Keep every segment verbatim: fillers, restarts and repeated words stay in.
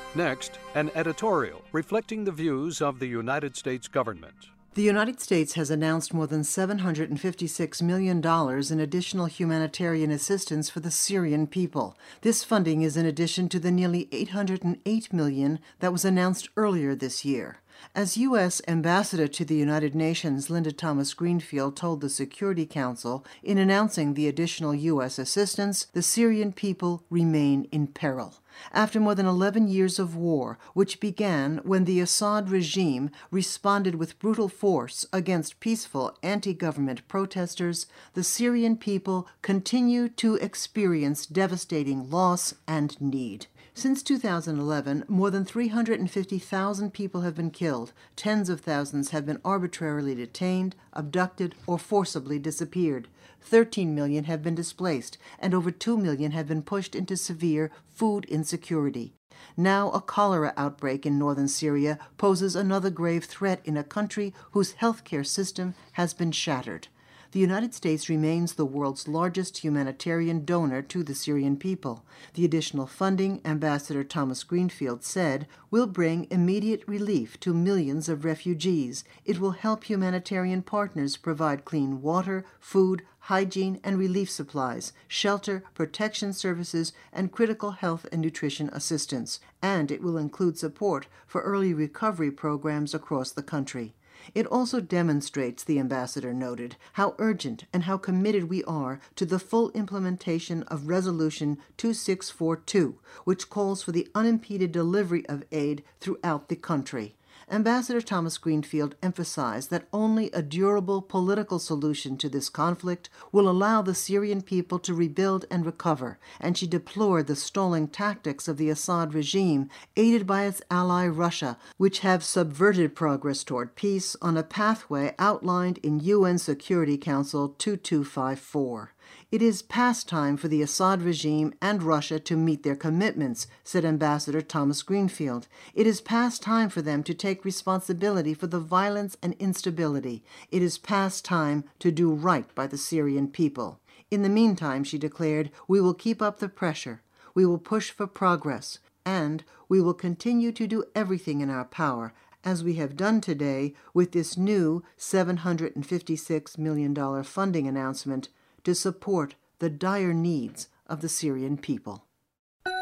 Next, an editorial reflecting the views of the United States government. The United States has announced more than seven hundred fifty-six million dollars in additional humanitarian assistance for the Syrian people. This funding is in addition to the nearly eight hundred eight million dollars that was announced earlier this year. As U S Ambassador to the United Nations, Linda Thomas-Greenfield told the Security Council, in announcing the additional U S assistance, the Syrian people remain in peril. After more than eleven years of war, which began when the Assad regime responded with brutal force against peaceful anti-government protesters, the Syrian people continue to experience devastating loss and need. Since two thousand eleven, more than three hundred fifty thousand people have been killed, tens of thousands have been arbitrarily detained, abducted, or forcibly disappeared. thirteen million have been displaced, and over two million have been pushed into severe food insecurity. Now a cholera outbreak in northern Syria poses another grave threat in a country whose healthcare system has been shattered. The United States remains the world's largest humanitarian donor to the Syrian people. The additional funding, Ambassador Thomas-Greenfield said, will bring immediate relief to millions of refugees. It will help humanitarian partners provide clean water, food, hygiene and relief supplies, shelter, protection services, and critical health and nutrition assistance. And it will include support for early recovery programs across the country. It also demonstrates, the ambassador noted, how urgent and how committed we are to the full implementation of Resolution two six four two, which calls for the unimpeded delivery of aid throughout the country. Ambassador Thomas-Greenfield emphasized that only a durable political solution to this conflict will allow the Syrian people to rebuild and recover, and she deplored the stalling tactics of the Assad regime, aided by its ally Russia, which have subverted progress toward peace on a pathway outlined in U N Security Council two two five four. It is past time for the Assad regime and Russia to meet their commitments, said Ambassador Thomas-Greenfield. It is past time for them to take responsibility for the violence and instability. It is past time to do right by the Syrian people. In the meantime, she declared, we will keep up the pressure. We will push for progress. And we will continue to do everything in our power, as we have done today with this new seven hundred fifty-six million dollars funding announcement, to support the dire needs of the Syrian people.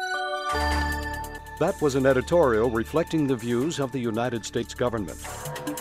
That was an editorial reflecting the views of the United States government.